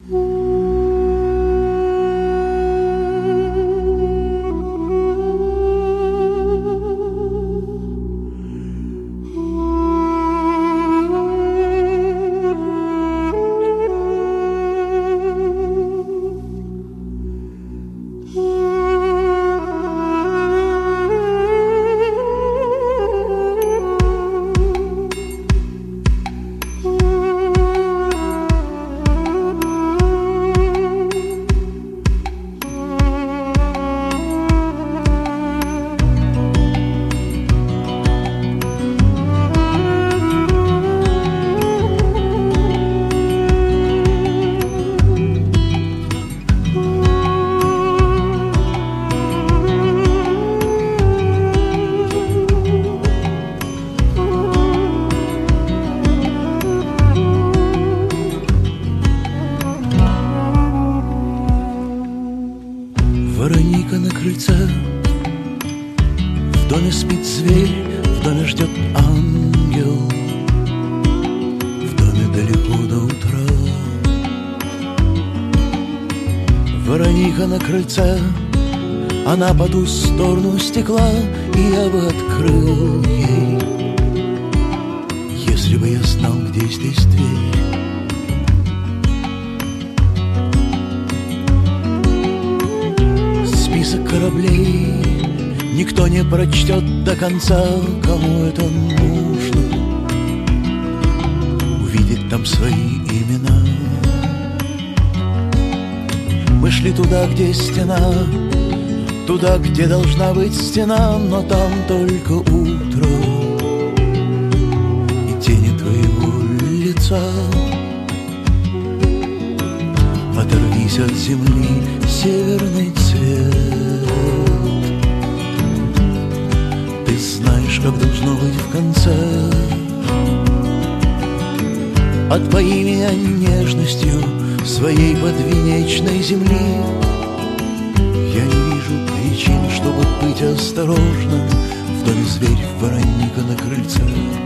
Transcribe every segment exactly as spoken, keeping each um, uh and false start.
Вороника на крыльце, в доме спит зверь, в доме ждет ангел, в доме далеко до утра. Вороника на крыльце, она по ту сторону стекла, и я бы открыл ей, если бы я знал, где здесь дверь. Список кораблей никто не прочтет до конца, кому это нужно увидеть там свои имена. Мы шли туда, где стена, туда, где должна быть стена, но там только утро и тени твоего лица. Оторвись от земли, северный цвет. Ты знаешь, как должно быть в конце. Отпои меня нежностью своей подвенечной земли. Я не вижу причин, чтобы быть осторожным. В доме зверь, вороника на крыльце.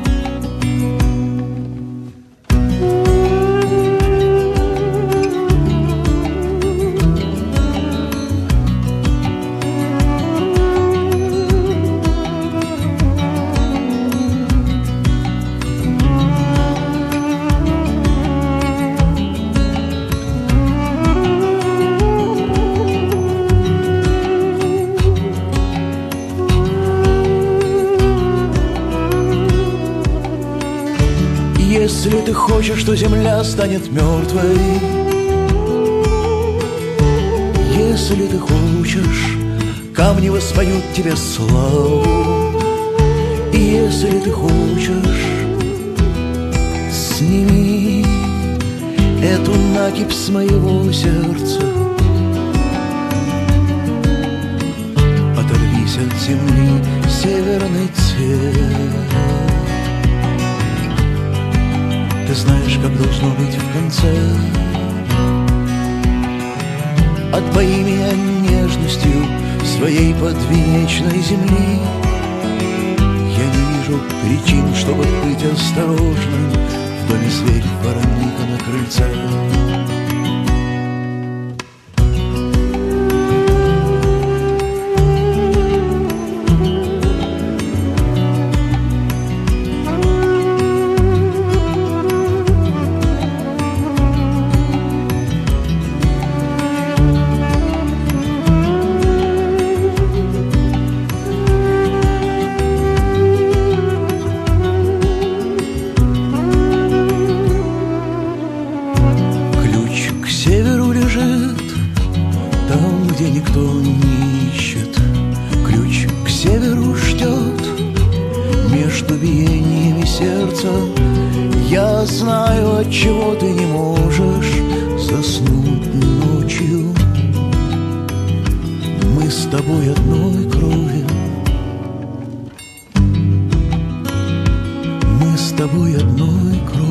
Если ты хочешь, что земля станет мертвой, если ты хочешь, камни воспоют тебе славу. И если ты хочешь, сними эту накипь с моего сердца. Оторвись от земли, северный цвет. Ты знаешь, как должно быть в конце. Отпои меня нежностью своей подвенечной земли. Я не вижу причин, чтобы быть осторожным. В доме зверь, вороника на крыльце. Там, где никто не ищет, ключ к северу ждет. Между биениями сердца я знаю, отчего ты не можешь заснуть ночью. Мы с тобой одной крови, мы с тобой одной крови.